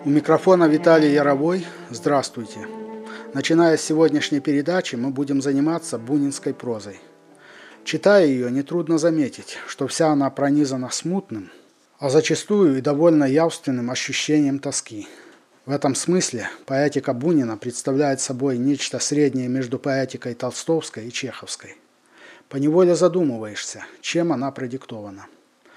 У микрофона Виталий Яровой. Здравствуйте. Начиная с сегодняшней передачи, мы будем заниматься бунинской прозой. Читая ее, нетрудно заметить, что вся она пронизана смутным, а зачастую и довольно явственным ощущением тоски. В этом смысле поэтика Бунина представляет собой нечто среднее между поэтикой толстовской и чеховской. Поневоле задумываешься, чем она продиктована.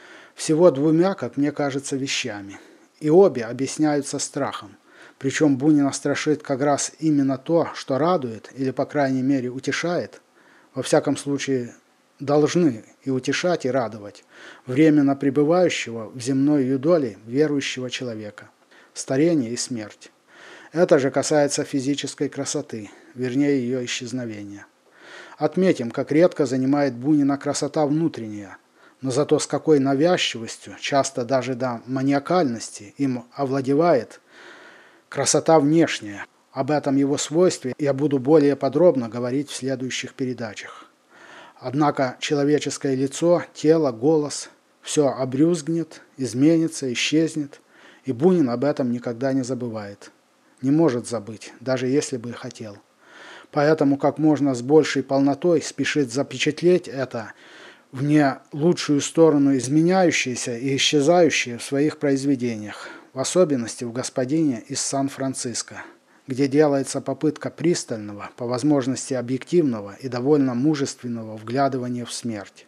Всего двумя, как мне кажется, вещами. И обе объясняются страхом. Причем Бунина страшит как раз именно то, что радует или, по крайней мере, утешает. Во всяком случае, должны и утешать, и радовать временно пребывающего в земной юдоле верующего человека. Старение и смерть. Это же касается физической красоты, вернее ее исчезновения. Отметим, как редко занимает Бунина красота внутренняя, но зато с какой навязчивостью, часто даже до маниакальности, им овладевает красота внешняя. Об этом его свойстве я буду более подробно говорить в следующих передачах. Однако человеческое лицо, тело, голос – все обрюзгнет, изменится, исчезнет, и Бунин об этом никогда не забывает. Не может забыть, даже если бы и хотел. Поэтому как можно с большей полнотой спешит запечатлеть это в не лучшую сторону изменяющееся и исчезающее в своих произведениях, в особенности в «Господине из Сан-Франциско», где делается попытка пристального, по возможности объективного и довольно мужественного вглядывания в смерть.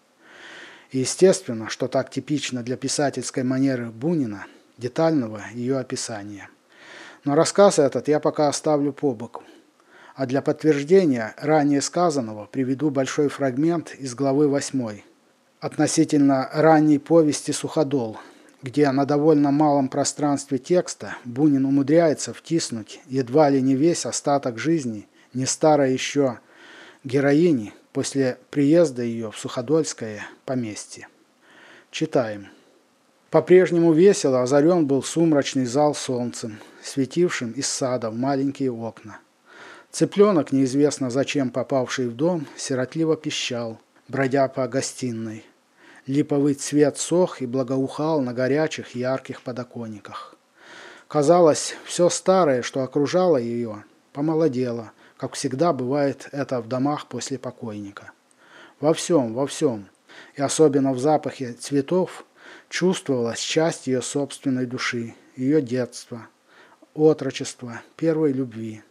И естественно, что так типично для писательской манеры Бунина, детального ее описания. Но рассказ этот я пока оставлю по боку. А для подтверждения ранее сказанного приведу большой фрагмент из главы 8 относительно ранней повести «Суходол», где на довольно малом пространстве текста Бунин умудряется втиснуть едва ли не весь остаток жизни не старой еще героини после приезда ее в Суходольское поместье. Читаем. По-прежнему весело озарен был сумрачный зал солнцем, светившим из сада в маленькие окна. Цыпленок, неизвестно зачем попавший в дом, сиротливо пищал, бродя по гостиной. Липовый цвет сох и благоухал на горячих ярких подоконниках. Казалось, все старое, что окружало ее, помолодело, как всегда бывает это в домах после покойника. Во всем, и особенно в запахе цветов, чувствовалась часть ее собственной души, ее детства, отрочества, первой любви.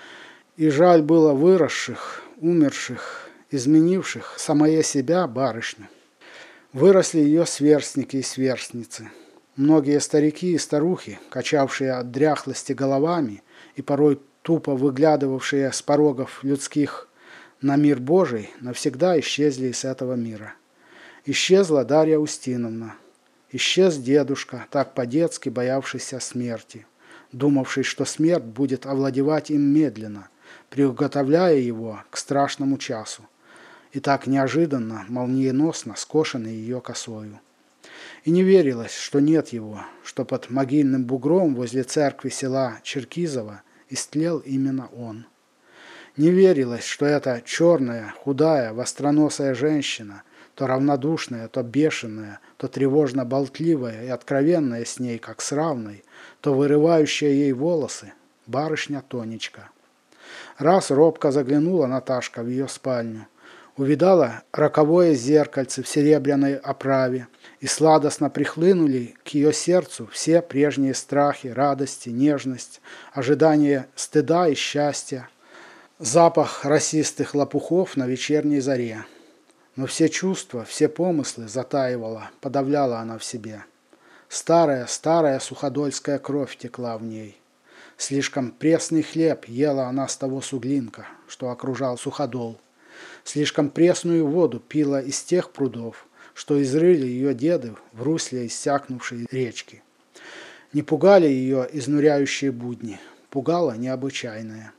И жаль было выросших, умерших, изменивших самое себя барышню. Выросли ее сверстники и сверстницы. Многие старики и старухи, качавшие от дряхлости головами и порой тупо выглядывавшие с порогов людских на мир Божий, навсегда исчезли из этого мира. Исчезла Дарья Устиновна. Исчез дедушка, так по-детски боявшийся смерти, думавший, что смерть будет овладевать им медленно, приготовляя его к страшному часу. И так неожиданно, молниеносно скошенный ее косою. И не верилось, что нет его, что под могильным бугром возле церкви села Черкизово истлел именно он. Не верилось, что эта черная, худая, востроносая женщина, то равнодушная, то бешеная, то тревожно болтливая и откровенная с ней, как с равной, то вырывающая ей волосы, барышня Тонечка. Раз робко заглянула Наташка в ее спальню, увидала роковое зеркальце в серебряной оправе, и сладостно прихлынули к ее сердцу все прежние страхи, радости, нежность, ожидание стыда и счастья, запах росистых лопухов на вечерней заре. Но все чувства, все помыслы затаивала, подавляла она в себе. Старая суходольская кровь текла в ней. Слишком пресный хлеб ела она с того суглинка, что окружал Суходол. Слишком пресную воду пила из тех прудов, что изрыли ее деды в русле иссякнувшей речки. Не пугали ее изнуряющие будни, пугала необычайное.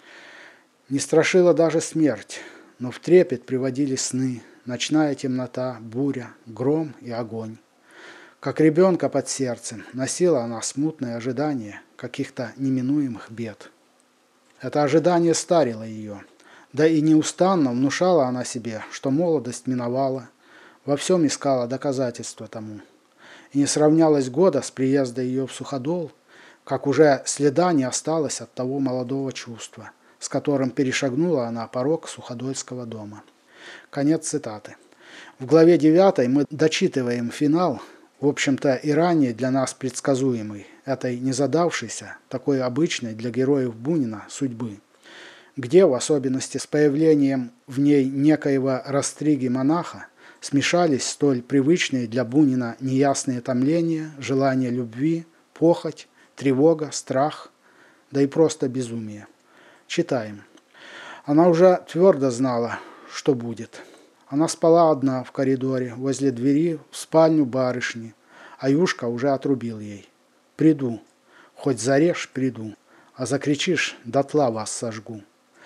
Не страшила даже смерть, но в трепет приводили сны, ночная темнота, буря, гром и огонь. Как ребенка под сердцем носила она смутное ожидание каких-то неминуемых бед. Это ожидание старило ее. Да и неустанно внушала она себе, что молодость миновала, во всем искала доказательства тому. И не сравнялось года с приезда ее в Суходол, как уже следа не осталось от того молодого чувства, с которым перешагнула она порог Суходольского дома. Конец цитаты. В главе 9 мы дочитываем финал, в общем-то и ранее для нас предсказуемый, этой незадавшейся, такой обычной для героев Бунина судьбы, где, в особенности с появлением в ней некоего Растриги-монаха, смешались столь привычные для Бунина неясные томления, желание любви, похоть, тревога, страх, да и просто безумие. Читаем. Она уже твердо знала, что будет. Она спала одна в коридоре, возле двери в спальню барышни, а Юшка уже отрубил ей. «Приду, хоть зарежь, приду, а закричишь, дотла вас сожгу».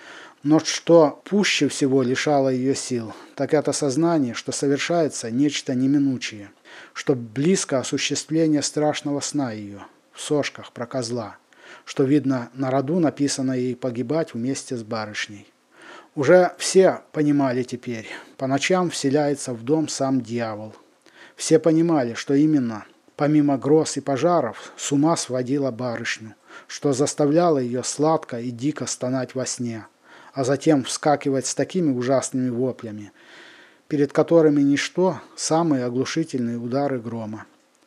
Но что пуще всего лишало ее сил, так это сознание, что совершается нечто неминучее, что близко осуществление страшного сна ее, в сошках про козла, что, видно, на роду написано ей погибать вместе с барышней. Уже все понимали теперь, по ночам вселяется в дом сам дьявол. Все понимали, что именно, помимо гроз и пожаров, с ума сводила барышню, что заставляло ее сладко и дико стонать во сне, а затем вскакивать с такими ужасными воплями, перед которыми ничто, самые оглушительные удары грома.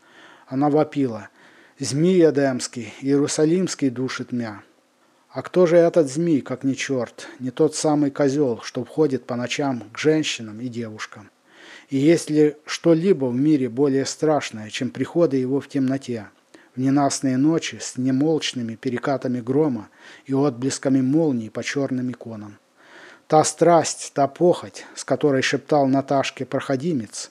Она вопила: «Змий Эдемский, Иерусалимский душит мя». А кто же этот змей, как не черт, не тот самый козел, что входит по ночам к женщинам и девушкам? И есть ли что-либо в мире более страшное, чем приходы его в темноте, в ненастные ночи с немолчными перекатами грома и отблесками молний по черным иконам? Та страсть, та похоть, с которой шептал Наташке проходимец,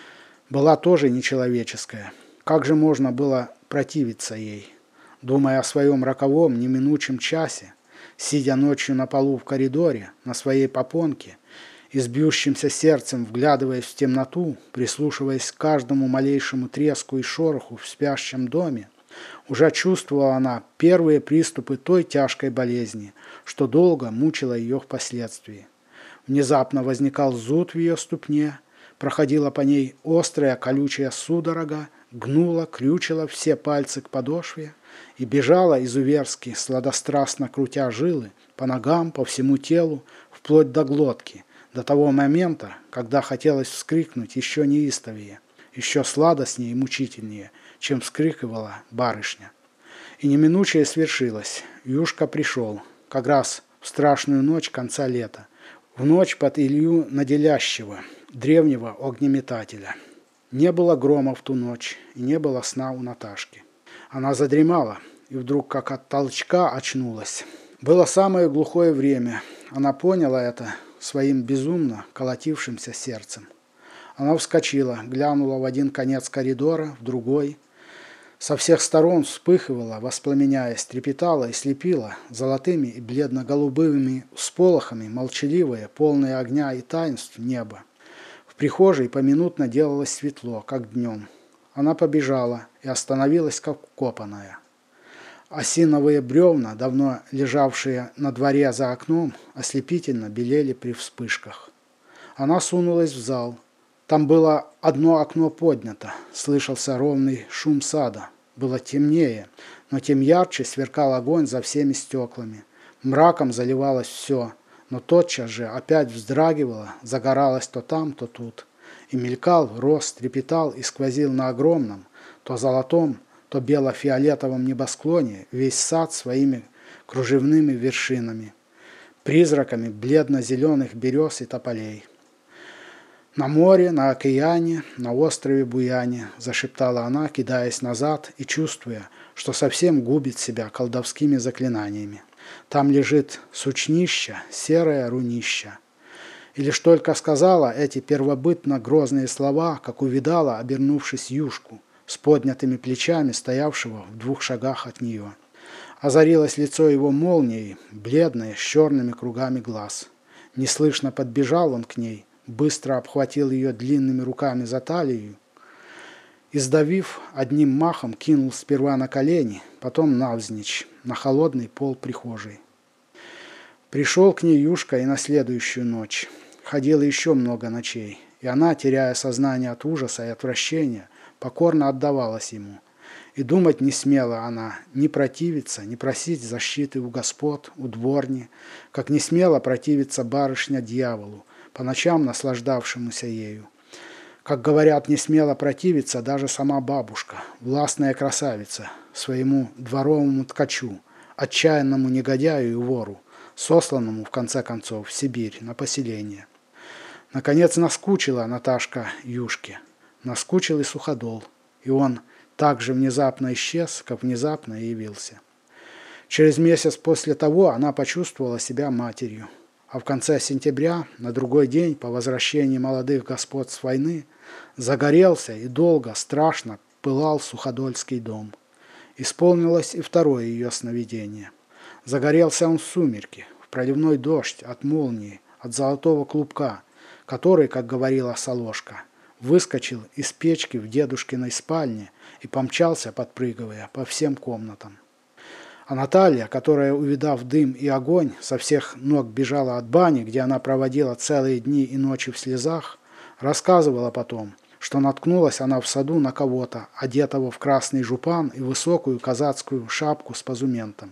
была тоже нечеловеческая. Как же можно было противиться ей? Думая о своем роковом неминучем часе, сидя ночью на полу в коридоре, на своей попонке, и с бьющимся сердцем вглядываясь в темноту, прислушиваясь к каждому малейшему треску и шороху в спящем доме, уже чувствовала она первые приступы той тяжкой болезни, что долго мучила ее впоследствии. Внезапно возникал зуд в ее ступне, проходила по ней острая колючая судорога, гнула, крючила все пальцы к подошве и бежала изуверски, сладострастно крутя жилы, по ногам, по всему телу, вплоть до глотки, до того момента, когда хотелось вскрикнуть еще неистовее, еще сладостнее и мучительнее, чем вскрикивала барышня. И неминучее свершилось. Юшка пришел, как раз в страшную ночь конца лета, в ночь под Илью Наделящего, древнего огнеметателя. Не было грома в ту ночь, и не было сна у Наташки. Она задремала, и вдруг, как от толчка, очнулась. Было самое глухое время. Она поняла это своим безумно колотившимся сердцем. Она вскочила, глянула в один конец коридора, в другой. Со всех сторон вспыхивала, воспламеняясь, трепетала и слепила золотыми и бледно-голубыми всполохами молчаливое, полное огня и таинств небо. В прихожей поминутно делалось светло, как днем. Она побежала и остановилась, как вкопанная. Осиновые бревна, давно лежавшие на дворе за окном, ослепительно белели при вспышках. Она сунулась в зал. Там было одно окно поднято, слышался ровный шум сада. Было темнее, но тем ярче сверкал огонь за всеми стеклами. Мраком заливалось все, но тотчас же опять вздрагивало, загоралось то там, то тут. И мелькал, рос, трепетал и сквозил на огромном, то золотом, то бело-фиолетовом небосклоне весь сад своими кружевными вершинами, призраками бледно-зеленых берез и тополей. «На море, на океане, на острове Буяне», – зашептала она, кидаясь назад и чувствуя, что совсем губит себя колдовскими заклинаниями. «Там лежит сучнища, серое рунища». И лишь только сказала эти первобытно грозные слова, как увидала, обернувшись, Юшку, с поднятыми плечами, стоявшего в 2 шагах от нее. Озарилось лицо его молнией, бледное, с черными кругами глаз. Неслышно подбежал он к ней, быстро обхватил ее длинными руками за талию и, сдавив, одним махом кинул сперва на колени, потом навзничь, на холодный пол прихожей. Пришел к ней Юшка и на следующую ночь. Ходило еще много ночей, и она, теряя сознание от ужаса и отвращения, покорно отдавалась ему. И думать не смела она ни противиться, ни просить защиты у господ, у дворни, как не смела противиться барышня дьяволу, по ночам наслаждавшемуся ею. Как говорят, не смела противиться даже сама бабушка, властная красавица, своему дворовому ткачу, отчаянному негодяю и вору, сосланному, в конце концов, в Сибирь на поселение. Наконец наскучила Наташка Юшке, наскучил и Суходол, и он так же внезапно исчез, как внезапно и явился. Через месяц после того она почувствовала себя матерью, а в конце сентября, на другой день по возвращении молодых господ с войны, загорелся и долго, страшно пылал Суходольский дом. Исполнилось и второе ее сновидение. Загорелся он в сумерки, в проливной дождь, от молнии, от золотого клубка, который, как говорила Солошка, выскочил из печки в дедушкиной спальне и помчался, подпрыгивая, по всем комнатам. А Наталья, которая, увидав дым и огонь, со всех ног бежала от бани, где она проводила целые дни и ночи в слезах, рассказывала потом, что наткнулась она в саду на кого-то, одетого в красный жупан и высокую казацкую шапку с позументом.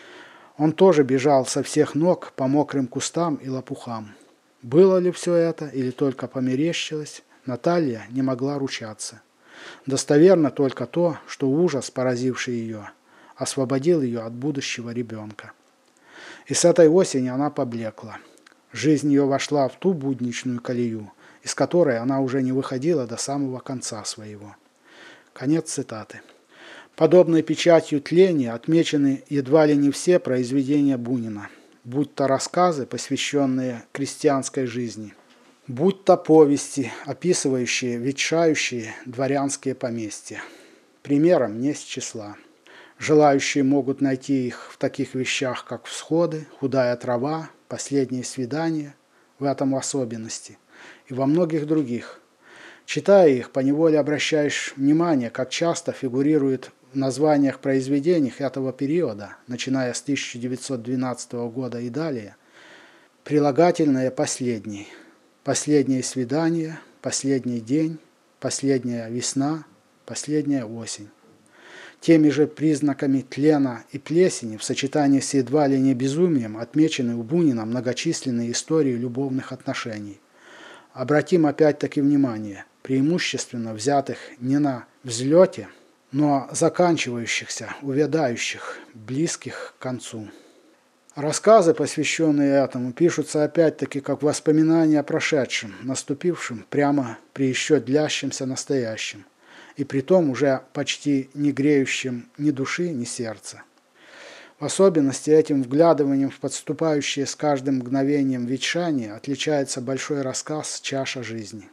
Он тоже бежал со всех ног по мокрым кустам и лопухам. Было ли все это или только померещилось, Наталья не могла ручаться. Достоверно только то, что ужас, поразивший ее, освободил ее от будущего ребенка. И с этой осени она поблекла. Жизнь ее вошла в ту будничную колею, из которой она уже не выходила до самого конца своего. Конец цитаты. Подобной печатью тления отмечены едва ли не все произведения Бунина, будь то рассказы, посвященные крестьянской жизни, будь то повести, описывающие ветшающие дворянские поместья. Примером не с числа. Желающие могут найти их в таких вещах, как «Всходы», «Худая трава», «Последние свидания», в этом особенности, и во многих других. Читая их, поневоле обращаешь внимание, как часто фигурирует в названиях произведений этого периода, начиная с 1912 года и далее, прилагательное «последний», «последнее свидание», «последний день», «последняя весна», «последняя осень». Теми же признаками тлена и плесени в сочетании с едва ли не безумием отмечены у Бунина многочисленные истории любовных отношений. Обратим опять-таки внимание, преимущественно взятых не на взлете, но заканчивающихся, увядающих, близких к концу. Рассказы, посвященные этому, пишутся опять-таки как воспоминания о прошедшем, наступившем прямо при еще длящемся настоящем, и притом уже почти не греющим ни души, ни сердца. В особенности этим вглядыванием в подступающее с каждым мгновением ветшание отличается большой рассказ «Чаша жизни».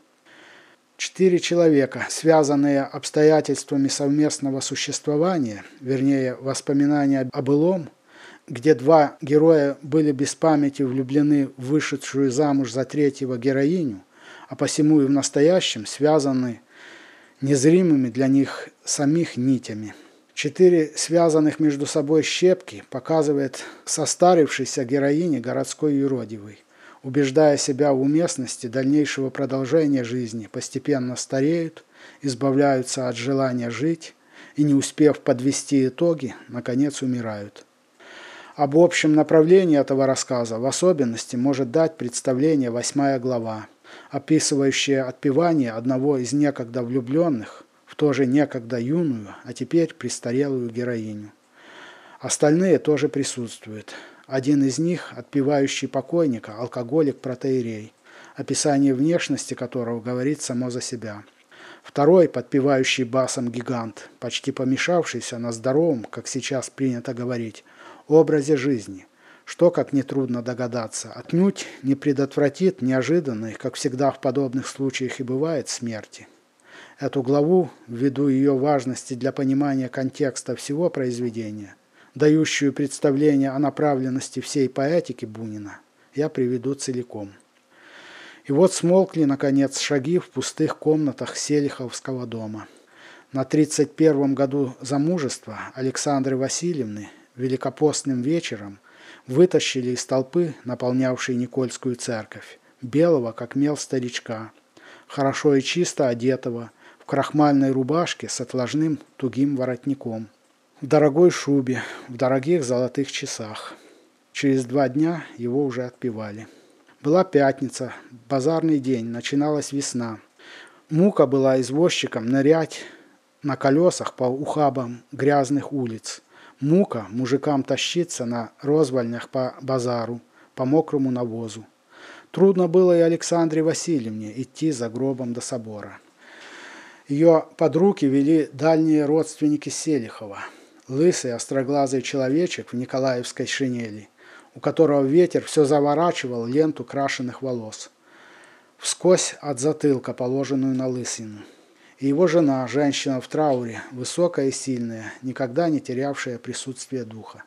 4 человека, связанные обстоятельствами совместного существования, вернее, воспоминания о былом, где 2 героя были без памяти влюблены в вышедшую замуж за третьего героиню, а посему и в настоящем связаны незримыми для них самих нитями. 4 связанных между собой щепки показывает состарившейся героине городской юродивый, убеждая себя в уместности дальнейшего продолжения жизни, постепенно стареют, избавляются от желания жить и, не успев подвести итоги, наконец умирают. Об общем направлении этого рассказа в особенности может дать представление 8 глава, описывающая отпевание одного из некогда влюбленных в тоже некогда юную, а теперь престарелую героиню. Остальные тоже присутствуют. Один из них, отпевающий покойника, алкоголик-протоиерей, описание внешности которого говорит само за себя. Второй, подпевающий басом гигант, почти помешавшийся на здоровом, как сейчас принято говорить, образе жизни, что, как нетрудно догадаться, отнюдь не предотвратит неожиданной, как всегда в подобных случаях и бывает, смерти. Эту главу, ввиду ее важности для понимания контекста всего произведения, дающую представление о направленности всей поэтики Бунина, я приведу целиком. И вот смолкли, наконец, шаги в пустых комнатах Селиховского дома. На 31-м году замужества Александры Васильевны великопостным вечером вытащили из толпы, наполнявшей Никольскую церковь, белого, как мел старичка, хорошо и чисто одетого, в крахмальной рубашке с отложным тугим воротником, в дорогой шубе, в дорогих золотых часах. Через 2 дня его уже отпевали. Была пятница, базарный день, начиналась весна. Мука была извозчиком нырять на колесах по ухабам грязных улиц. Мука мужикам тащиться на розвальнях по базару, по мокрому навозу. Трудно было и Александре Васильевне идти за гробом до собора. Ее под руки вели дальние родственники Селихова. Лысый, остроглазый человечек в николаевской шинели, у которого ветер все заворачивал ленту крашеных волос, вскось от затылка, положенную на лысину. И его жена, женщина в трауре, высокая и сильная, никогда не терявшая присутствие духа.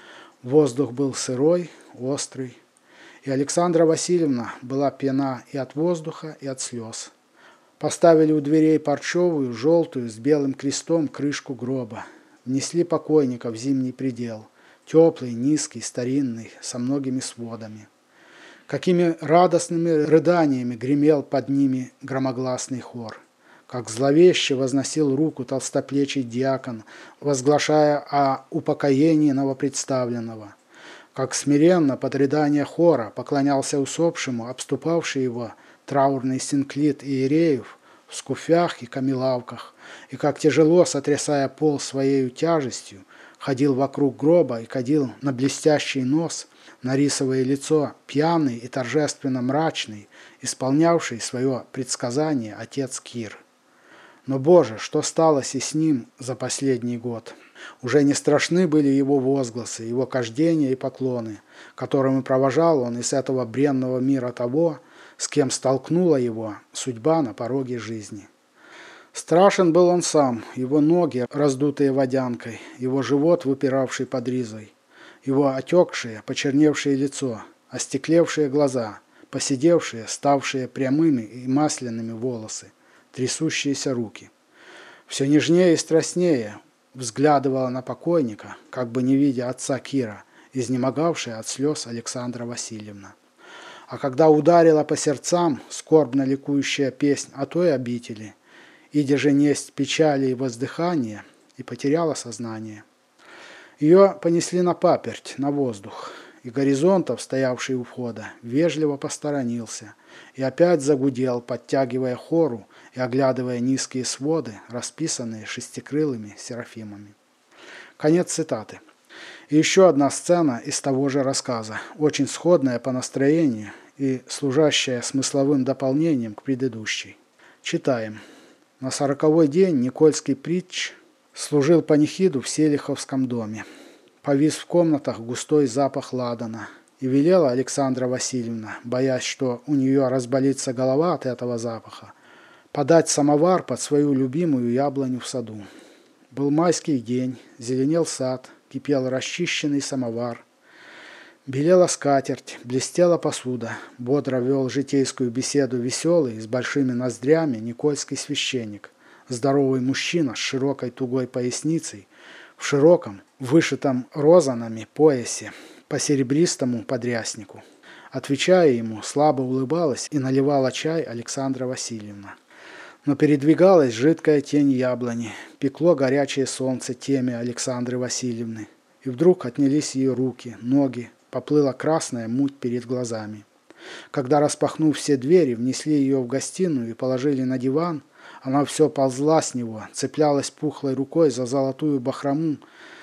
Воздух был сырой, острый, и Александра Васильевна была пьяна и от воздуха, и от слез. Поставили у дверей парчевую, желтую, с белым крестом крышку гроба. Внесли покойника в зимний предел, теплый, низкий, старинный, со многими сводами. Какими радостными рыданиями гремел под ними громогласный хор. Как зловеще возносил руку толстоплечий диакон, возглашая о упокоении новопредставленного. Как смиренно под рыдание хора поклонялся усопшему, обступавший его траурный синклит иереев в скуфях и камелавках, и как тяжело, сотрясая пол своей тяжестью, ходил вокруг гроба и кадил на блестящий нос, нарисовая лицо пьяный и торжественно мрачный, исполнявший свое предсказание отец Кир. Но, Боже, что сталось и с ним за последний год? Уже не страшны были его возгласы, его кождения и поклоны, которыми провожал он из этого бренного мира того, с кем столкнула его судьба на пороге жизни. Страшен был он сам, его ноги, раздутые водянкой, его живот, выпиравший под ризой, его отекшее, почерневшее лицо, остеклевшие глаза, поседевшие, ставшие прямыми и масляными волосы, трясущиеся руки. Все нежнее и страстнее взглядывала на покойника, как бы не видя отца Кира, изнемогавшая от слез Александра Васильевна. А когда ударила по сердцам скорбно ликующая песнь о той обители, иде же несть печали и воздыхания, и потеряла сознание. Ее понесли на паперть, на воздух, и Горизонтов, стоявший у входа, вежливо посторонился и опять загудел, подтягивая хору и оглядывая низкие своды, расписанные шестикрылыми серафимами. Конец цитаты. И еще одна сцена из того же рассказа, очень сходная по настроению и служащая смысловым дополнением к предыдущей. Читаем. На 40-й день Никольский притч служил панихиду в Селиховском доме. Повис в комнатах густой запах ладана, и велела Александра Васильевна, боясь, что у нее разболится голова от этого запаха, подать самовар под свою любимую яблоню в саду. Был майский день, зеленел сад, кипел расчищенный самовар. Белела скатерть, блестела посуда, бодро вел житейскую беседу веселый, с большими ноздрями никольский священник, здоровый мужчина с широкой тугой поясницей, в широком, вышитом розанами поясе, по серебристому подряснику. Отвечая ему, слабо улыбалась и наливала чай Александра Васильевна. Но передвигалась жидкая тень яблони, пекло горячее солнце теме Александры Васильевны, и вдруг отнялись ее руки, ноги, поплыла красная муть перед глазами. Когда, распахнув все двери, внесли ее в гостиную и положили на диван, она все ползла с него, цеплялась пухлой рукой за золотую бахрому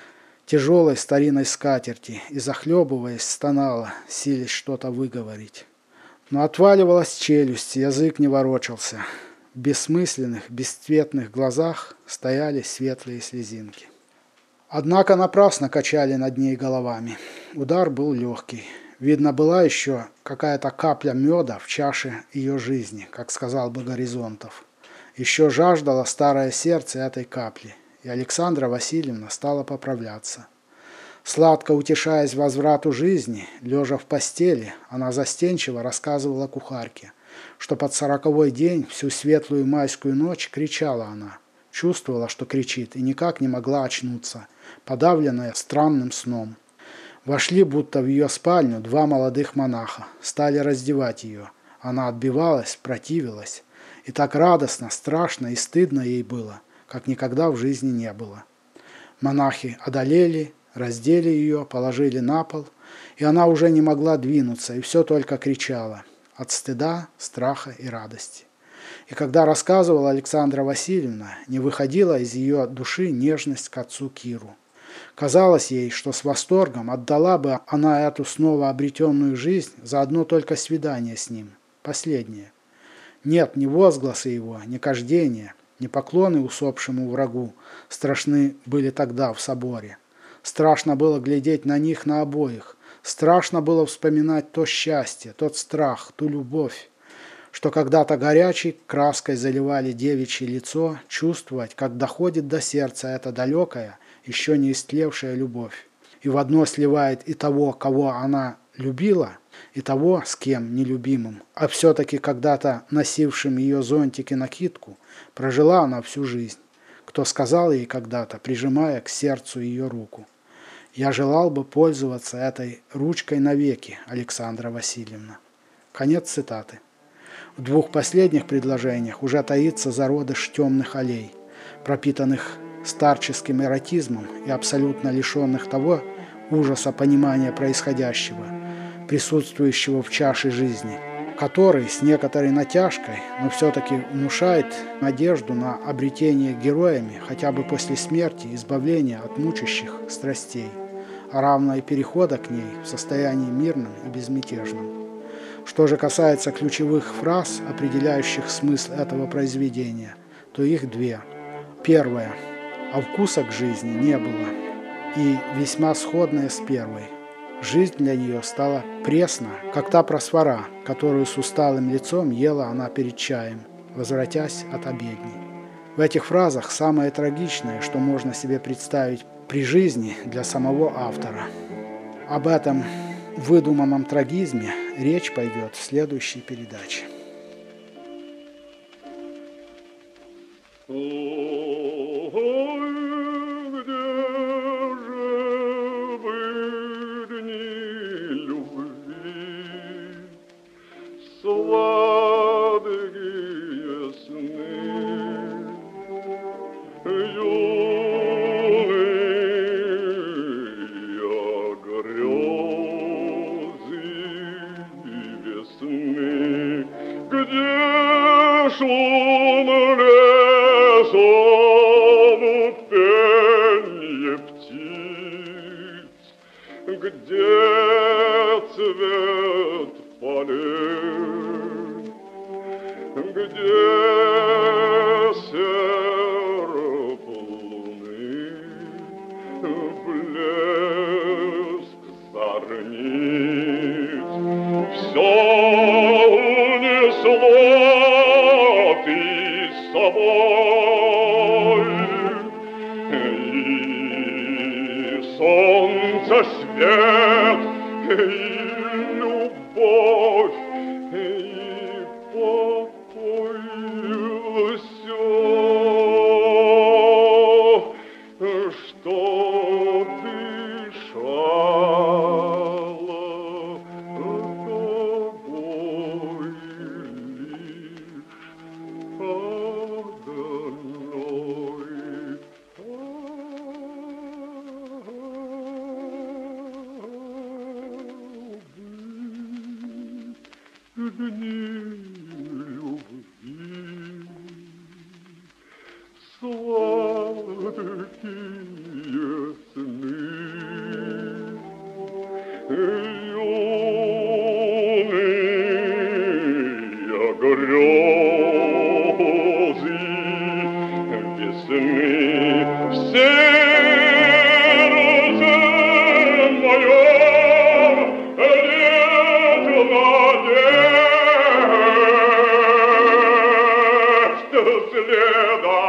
тяжелой старинной скатерти и, захлебываясь, стонала, силясь что-то выговорить. Но отваливалась челюсть, язык не ворочался. В бессмысленных, бесцветных глазах стояли светлые слезинки. Однако напрасно качали над ней головами. Удар был легкий. Видно, была еще какая-то капля меда в чаше ее жизни, как сказал бы Горизонтов. Еще жаждало старое сердце этой капли, и Александра Васильевна стала поправляться. Сладко утешаясь возврату жизни, лежа в постели, она застенчиво рассказывала кухарке, что под 40-й день всю светлую майскую ночь кричала она. Чувствовала, что кричит, и никак не могла очнуться, подавленная странным сном. Вошли будто в ее спальню 2 молодых монаха, стали раздевать ее. Она отбивалась, противилась, И так радостно, страшно и стыдно ей было, как никогда в жизни не было. Монахи одолели, раздели ее, положили на пол, и она уже не могла двинуться, и все только кричала от стыда, страха и радости. И когда рассказывала Александра Васильевна, не выходила из ее души нежность к отцу Киру. Казалось ей, что с восторгом отдала бы она эту снова обретенную жизнь за одно только свидание с ним, последнее. Нет, ни возгласы его, ни кождения, ни поклоны усопшему врагу страшны были тогда в соборе. Страшно было глядеть на них на обоих, страшно было вспоминать то счастье, тот страх, ту любовь, что когда-то горячей краской заливали девичье лицо, чувствовать, как доходит до сердца эта далекая, еще не истлевшая любовь, и в одно сливает и того, кого она любила, и того, с кем нелюбимым, а все-таки когда-то носившим ее зонтик и накидку, прожила она всю жизнь, кто сказал ей когда-то, прижимая к сердцу ее руку: «Я желал бы пользоваться этой ручкой навеки, Александра Васильевна». Конец цитаты. В двух последних предложениях уже таится зародыш темных аллей, пропитанных старческим эротизмом и абсолютно лишенных того ужаса понимания происходящего, присутствующего в чаше жизни, который с некоторой натяжкой, но все-таки внушает надежду на обретение героями хотя бы после смерти избавления от мучащих страстей, а равно и перехода к ней в состоянии мирном и безмятежном. Что же касается ключевых фраз, определяющих смысл этого произведения, то их две. Первая: «А вкуса к жизни не было», и весьма сходная с первой. Жизнь для нее стала пресна, как та просфора, которую с усталым лицом ела она перед чаем, возвратясь от обедни. В этих фразах самое трагичное, что можно себе представить при жизни для самого автора. Об этом выдуманном трагизме речь пойдет в следующей передаче. Сладкие сны, юные грезы весны, где шум лесов, пенье птиц, где цвет полей, где серп луны, блеск зорниц, все унесло ты с собой, и солнце свет, и любовь, и покой, все, что дышало тобой лишь одной дни любви, сладкие сны, юные грезы весны, в сердце моем нет надежд следа.